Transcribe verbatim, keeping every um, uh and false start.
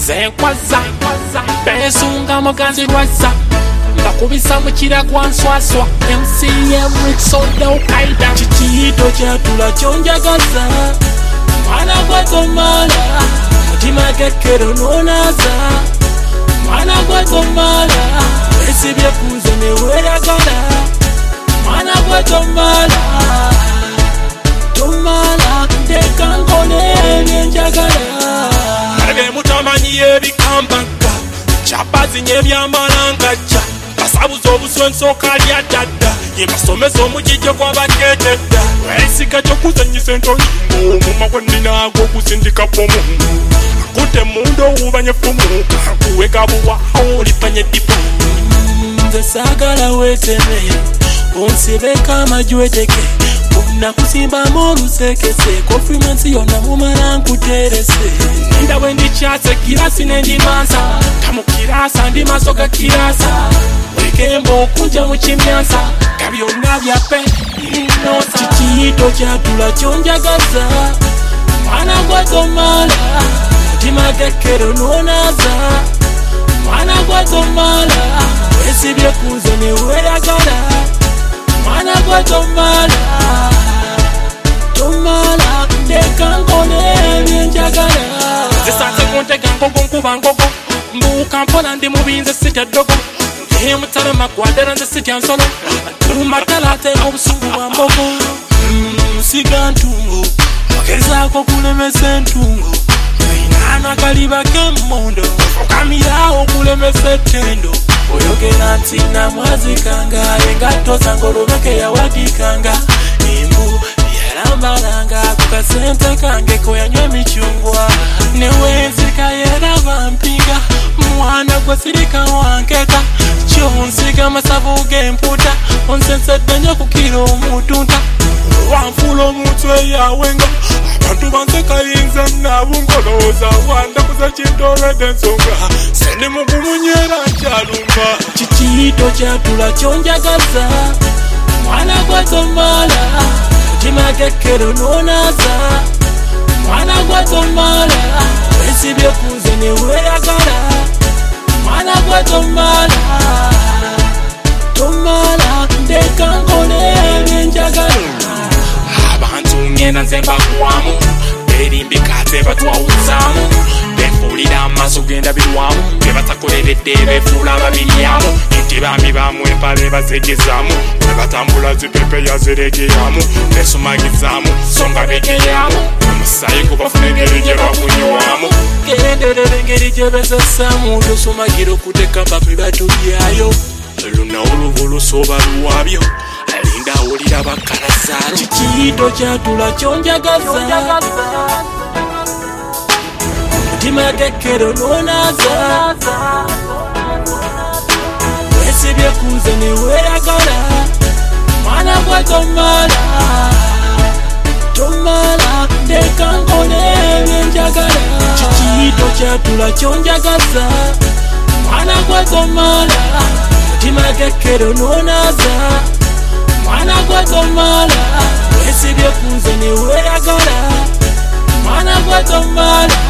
zenkwaza bensunga muganzi lwaza bakubisa mukira gwa nswaswa M C M Soda ukaida kikiyito kyatula kyonjagaza mwana gwa tomala mutima gekkero nonaza mwana gwa tomala esibye kuze neweyagala mwana gwa tomala tomala ndekankole ebyenjagala ebe mutamanyiye ebikambagga kyabazinye ebyamalangaja basabuza obusonsoka lya dada yebasomeza omugijjo gw'abaketedda esiga kyokuzanyisa entoyimbo omuma gweninaagwo okusindika bomu akute mundo owubanye fumu akuweka buwa olipanye dipo nze saagala weeteme onsibeka amajweteke nakusimbamu olusekese konfimansi yonna mumala nkuterese nenda bwe ndikyase kirasi nendimansa tamukirasa ndi maaso ga kirasa wekemba okujja mu kimyansa nga byonna byape inosa kikiyito kyatula kyonjagaza mwana gwa tomala mutima gekkero nonaza mwana gwa tomala wesibye kuze neweyagala mwana gwa tomala tomala ndekankole ebyenjagala zisanze kuntega nkogo nkuba nkogo mbuuka mpola ndi mubinze sitya ddogo ngeyo mutale magwadera nze sitya nsolo lumatala ate obusungu bwa mbogo nsiga ntungo ogezaako kulemesa entungo inana kaliba kemmondo okamirawo okulemesa ettendo oyogera nti namwazikanga engatto zange olobeke yawadikanga embu yalambalanga kukasente kange koyanywa emicungwa newenzika yeraba mpinga mwana gwe sirika wanketa kyonsiga masavu gemputa onsensedde nnyo kukira omutunta wanfuula omuntu eyawenga abantu banseka nabungolooza wandakuza kintoledde ensonga sendi mugumunyera nkyalumba kikiyito kyatula kyonjagaza mwana gwa tomala mutima gekkero nonaza mwana gwa tomala wesibye kuze neweyagala mwana gwa tomala tomala ndekankole ebyenjagala abantu ngenda nze mbagwamu berimbika ate batwawuzaamu benfuulira amaaso genda birwamu bebatakoleredde befuula babiryamu nti bami bamu empale bazegezaamu bwe batambula zipepe yaziregeyamu besumagizaamu so nga begeyamu omusaayi gubafuna engeri gye bakunywamu genderera engeri gye bezesaamu tosumagira okuteka babi batulyayo lunawo luvu lusoba luwabyo alinda awulira bakalazaalo kikiyito kyatula kyonjagaza mutima gekkero nonaza wesibye kuze neweyagala mwana gwa tomala tomala ndekankole ebyenjagala kikiyito kyatula kyonjagaza mwana gwa tomala mutima gekkero nonaza mwana gwa tomala wesibye kuze neweyagala mwana gwa tomala